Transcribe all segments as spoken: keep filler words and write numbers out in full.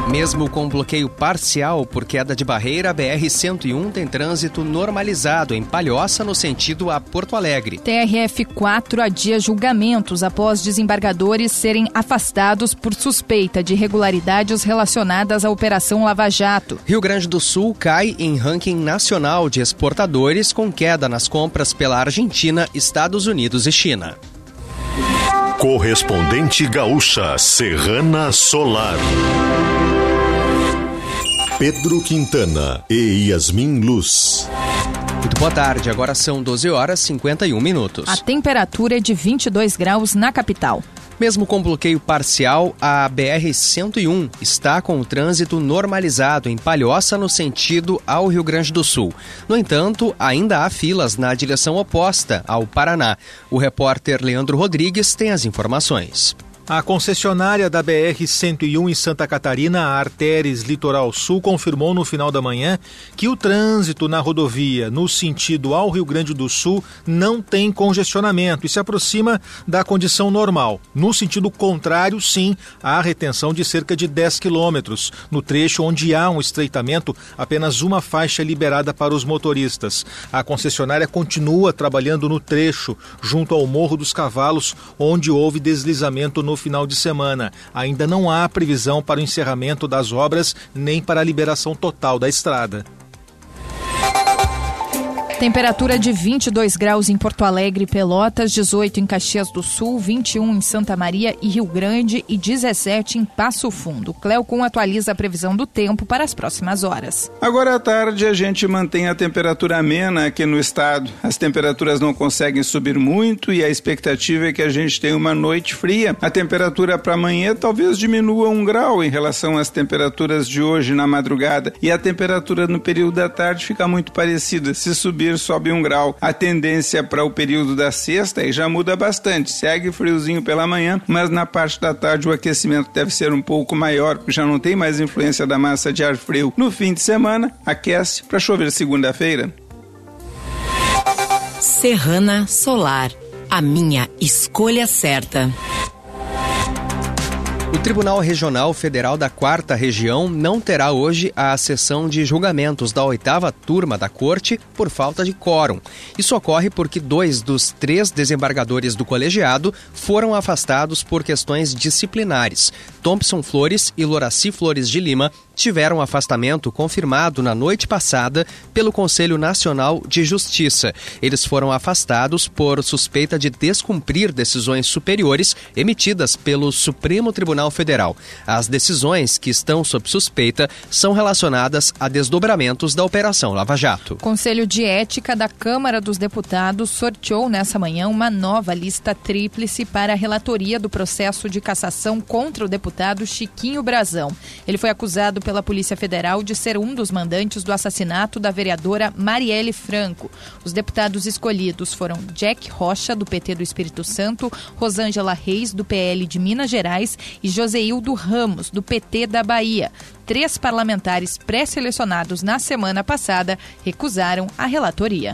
Mesmo com bloqueio parcial por queda de barreira, a B R cento e um tem trânsito normalizado em Palhoça, no sentido a Porto Alegre. T R F quatro adia julgamentos após desembargadores serem afastados por suspeita de irregularidades relacionadas à Operação Lava Jato. Rio Grande do Sul cai em ranking nacional de exportadores, com queda nas compras pela Argentina, Estados Unidos e China. Correspondente gaúcha Serrana Solar. Pedro Quintana e Yasmin Luz. Muito boa tarde, agora são doze horas e cinquenta e um minutos. A temperatura é de vinte e dois graus na capital. Mesmo com bloqueio parcial, a B R cento e um está com o trânsito normalizado em Palhoça, no sentido ao Rio Grande do Sul. No entanto, ainda há filas na direção oposta, ao Paraná. O repórter Leandro Rodrigues tem as informações. A concessionária da B R cento e um em Santa Catarina, a Arteres Litoral Sul, confirmou no final da manhã que o trânsito na rodovia no sentido ao Rio Grande do Sul não tem congestionamento e se aproxima da condição normal. No sentido contrário, sim, há retenção de cerca de dez quilômetros. No trecho onde há um estreitamento, apenas uma faixa liberada para os motoristas. A concessionária continua trabalhando no trecho, junto ao Morro dos Cavalos, onde houve deslizamento no final de semana. Ainda não há previsão para o encerramento das obras nem para a liberação total da estrada. Temperatura de vinte e dois graus em Porto Alegre e Pelotas, dezoito em Caxias do Sul, vinte e um em Santa Maria e Rio Grande e dezessete em Passo Fundo. Cleocum atualiza a previsão do tempo para as próximas horas. Agora à tarde a gente mantém a temperatura amena aqui no estado. As temperaturas não conseguem subir muito e a expectativa é que a gente tenha uma noite fria. A temperatura para amanhã talvez diminua um grau em relação às temperaturas de hoje na madrugada e a temperatura no período da tarde fica muito parecida. Se subir, sobe um grau. A tendência para o período da sexta aí já muda bastante. Segue friozinho pela manhã, mas na parte da tarde o aquecimento deve ser um pouco maior, porque já não tem mais influência da massa de ar frio. No fim de semana, aquece para chover segunda-feira. Serrana Solar, a minha escolha certa. O Tribunal Regional Federal da Quarta Região não terá hoje a sessão de julgamentos da oitava turma da Corte por falta de quórum. Isso ocorre porque dois dos três desembargadores do colegiado foram afastados por questões disciplinares. Thompson Flores e Loraci Flores de Lima tiveram afastamento confirmado na noite passada pelo Conselho Nacional de Justiça. Eles foram afastados por suspeita de descumprir decisões superiores emitidas pelo Supremo Tribunal Federal. As decisões que estão sob suspeita são relacionadas a desdobramentos da Operação Lava Jato. O Conselho de Ética da Câmara dos Deputados sorteou nessa manhã uma nova lista tríplice para a relatoria do processo de cassação contra o deputado Chiquinho Brazão. Ele foi acusado pela Polícia Federal de ser um dos mandantes do assassinato da vereadora Marielle Franco. Os deputados escolhidos foram Jack Rocha, do P T do Espírito Santo, Rosângela Reis, do P L de Minas Gerais e Joseildo Ramos, do P T da Bahia. Três parlamentares pré-selecionados na semana passada recusaram a relatoria.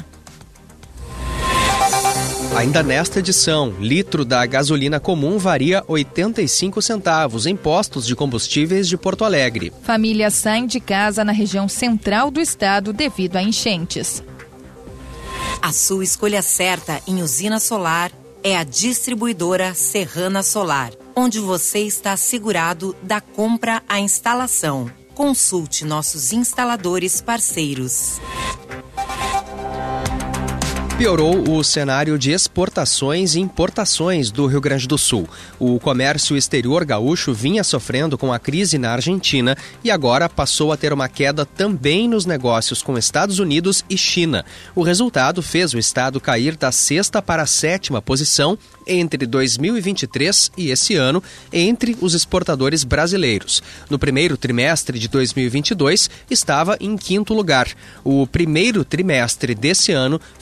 Ainda nesta edição, litro da gasolina comum varia oitenta e cinco centavos em postos de combustíveis de Porto Alegre. Famílias saem de casa na região central do estado devido a enchentes. A sua escolha certa em usina solar é a distribuidora Serrana Solar, onde você está assegurado da compra à instalação. Consulte nossos instaladores parceiros. Piorou o cenário de exportações e importações do Rio Grande do Sul. O comércio exterior gaúcho vinha sofrendo com a crise na Argentina e agora passou a ter uma queda também nos negócios com Estados Unidos e China. O resultado fez o estado cair da sexta para a sétima posição entre dois mil e vinte e três e esse ano entre os exportadores brasileiros. No primeiro trimestre de dois mil e vinte e dois, estava em quinto lugar. O primeiro trimestre desse ano fechou com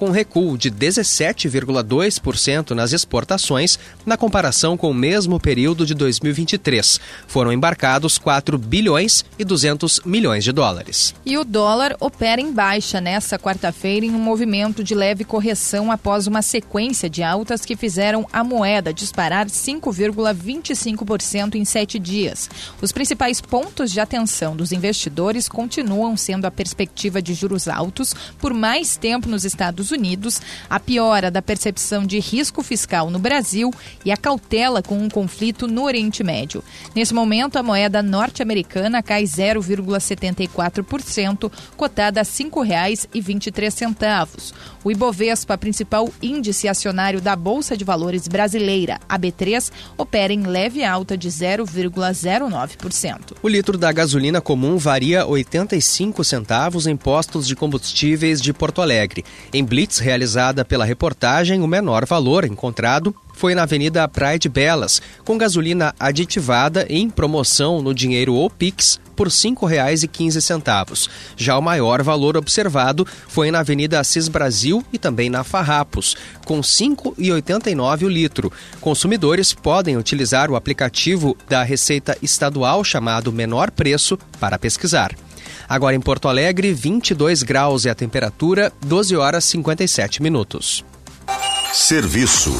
com recuo de dezessete vírgula dois por cento nas exportações na comparação com o mesmo período de dois mil e vinte e três. Foram embarcados quatro bilhões e duzentos milhões de dólares. E o dólar opera em baixa nesta quarta-feira em um movimento de leve correção após uma sequência de altas que fizeram a moeda disparar cinco vírgula vinte e cinco por cento em sete dias. Os principais pontos de atenção dos investidores continuam sendo a perspectiva de juros altos por mais tempo nos Estados Unidos, a piora da percepção de risco fiscal no Brasil e a cautela com um conflito no Oriente Médio. Nesse momento, a moeda norte-americana cai zero vírgula setenta e quatro por cento, cotada a cinco reais e vinte e três centavos. O Ibovespa, principal índice acionário da Bolsa de Valores brasileira, a B três, opera em leve alta de zero vírgula zero nove por cento. O litro da gasolina comum varia oitenta e cinco centavos em postos de combustíveis de Porto Alegre. Em blitz realizada pela reportagem, o menor valor encontrado foi na Avenida Praia de Belas, com gasolina aditivada em promoção no dinheiro ou Pix por cinco reais e quinze centavos. Já o maior valor observado foi na Avenida Assis Brasil e também na Farrapos, com cinco reais e oitenta e nove centavos o litro. Consumidores podem utilizar o aplicativo da Receita Estadual chamado Menor Preço para pesquisar. Agora em Porto Alegre, vinte e dois graus é a temperatura, doze horas e cinquenta e sete minutos. Serviço.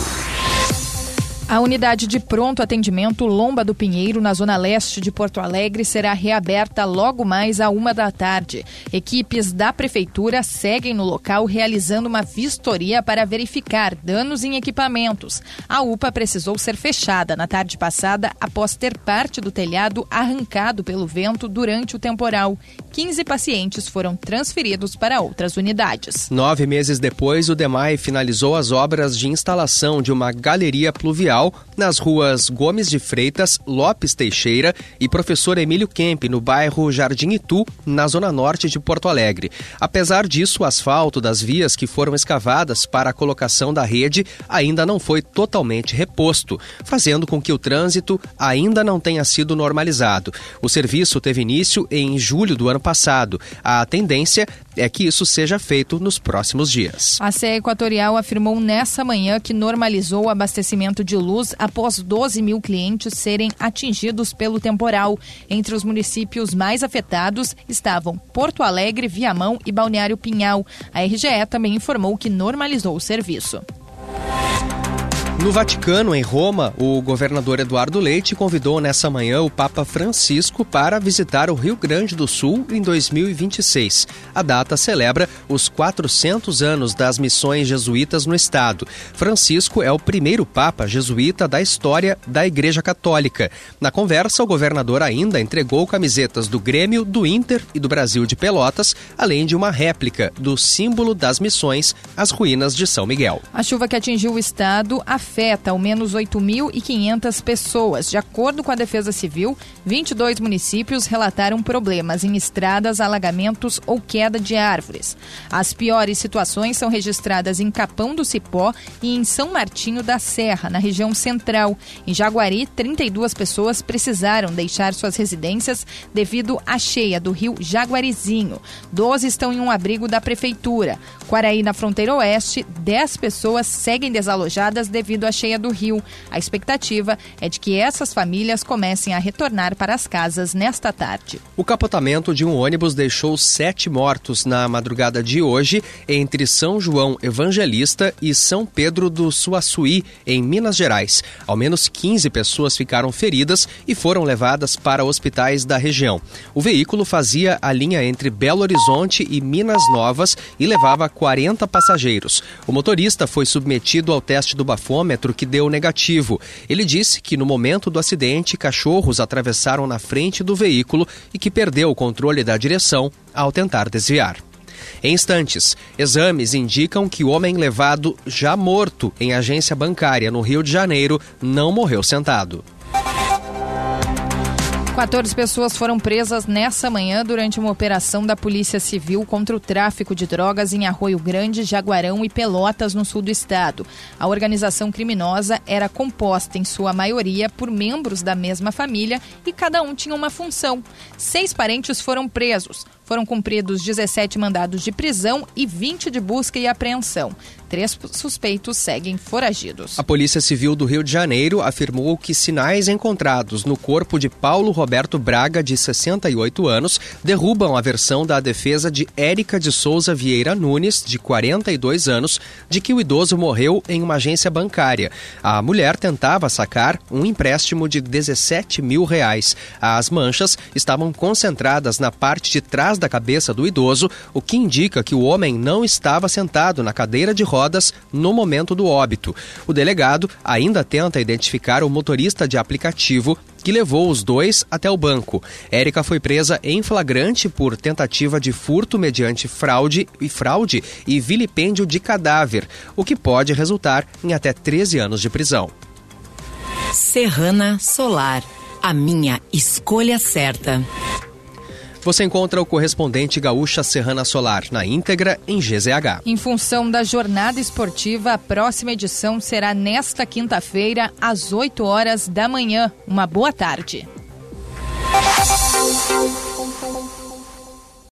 A unidade de pronto atendimento Lomba do Pinheiro, na zona leste de Porto Alegre, será reaberta logo mais à uma da tarde. Equipes da Prefeitura seguem no local realizando uma vistoria para verificar danos em equipamentos. A U P A precisou ser fechada na tarde passada após ter parte do telhado arrancado pelo vento durante o temporal. quinze pacientes foram transferidos para outras unidades. Nove meses depois, o DEMAI finalizou as obras de instalação de uma galeria pluvial nas ruas Gomes de Freitas, Lopes Teixeira e Professor Emílio Kemp, no bairro Jardim Itu, na zona norte de Porto Alegre. Apesar disso, o asfalto das vias que foram escavadas para a colocação da rede ainda não foi totalmente reposto, fazendo com que o trânsito ainda não tenha sido normalizado. O serviço teve início em julho do ano passado. A tendência é que isso seja feito nos próximos dias. A C E Equatorial afirmou nessa manhã que normalizou o abastecimento de luz após doze mil clientes serem atingidos pelo temporal. Entre os municípios mais afetados estavam Porto Alegre, Viamão e Balneário Pinhal. A R G E também informou que normalizou o serviço. No Vaticano, em Roma, o governador Eduardo Leite convidou nessa manhã o Papa Francisco para visitar o Rio Grande do Sul em dois mil e vinte e seis. A data celebra os quatrocentos anos das missões jesuítas no estado. Francisco é o primeiro Papa jesuíta da história da Igreja Católica. Na conversa, o governador ainda entregou camisetas do Grêmio, do Inter e do Brasil de Pelotas, além de uma réplica do símbolo das missões, as ruínas de São Miguel. A chuva que atingiu o estado afeta ao menos oito mil e quinhentas pessoas. De acordo com a Defesa Civil, vinte e dois municípios relataram problemas em estradas, alagamentos ou queda de árvores. As piores situações são registradas em Capão do Cipó e em São Martinho da Serra, na região central. Em Jaguari, trinta e duas pessoas precisaram deixar suas residências devido à cheia do rio Jaguarizinho. doze estão em um abrigo da Prefeitura. Quaraí, na fronteira oeste, dez pessoas seguem desalojadas devido à cheia do rio. A expectativa é de que essas famílias comecem a retornar para as casas nesta tarde. O capotamento de um ônibus deixou sete mortos na madrugada de hoje entre São João Evangelista e São Pedro do Suaçuí, em Minas Gerais. Ao menos quinze pessoas ficaram feridas e foram levadas para hospitais da região. O veículo fazia a linha entre Belo Horizonte e Minas Novas e levava quarenta passageiros. O motorista foi submetido ao teste do bafômetro, que deu negativo. Ele disse que no momento do acidente, cachorros atravessaram na frente do veículo e que perdeu o controle da direção ao tentar desviar. Em instantes, exames indicam que o homem levado já morto em agência bancária no Rio de Janeiro não morreu sentado. quatorze pessoas foram presas nessa manhã durante uma operação da Polícia Civil contra o tráfico de drogas em Arroio Grande, Jaguarão e Pelotas, no sul do estado. A organização criminosa era composta, em sua maioria, por membros da mesma família e cada um tinha uma função. Seis parentes foram presos. Foram cumpridos dezessete mandados de prisão e vinte de busca e apreensão. Três suspeitos seguem foragidos. A Polícia Civil do Rio de Janeiro afirmou que sinais encontrados no corpo de Paulo Roberto Braga, de sessenta e oito anos, derrubam a versão da defesa de Érica de Souza Vieira Nunes, de quarenta e dois anos, de que o idoso morreu em uma agência bancária. A mulher tentava sacar um empréstimo de dezessete mil reais. As manchas estavam concentradas na parte de trás da cabeça do idoso, o que indica que o homem não estava sentado na cadeira de rodas no momento do óbito. O delegado ainda tenta identificar o motorista de aplicativo que levou os dois até o banco. Érica foi presa em flagrante por tentativa de furto mediante fraude e fraude e vilipêndio de cadáver, o que pode resultar em até treze anos de prisão. Serrana Solar, a minha escolha certa. Você encontra o correspondente Gaúcha Serrana Solar na íntegra em G Z H. Em função da jornada esportiva, a próxima edição será nesta quinta-feira, às oito horas da manhã. Uma boa tarde.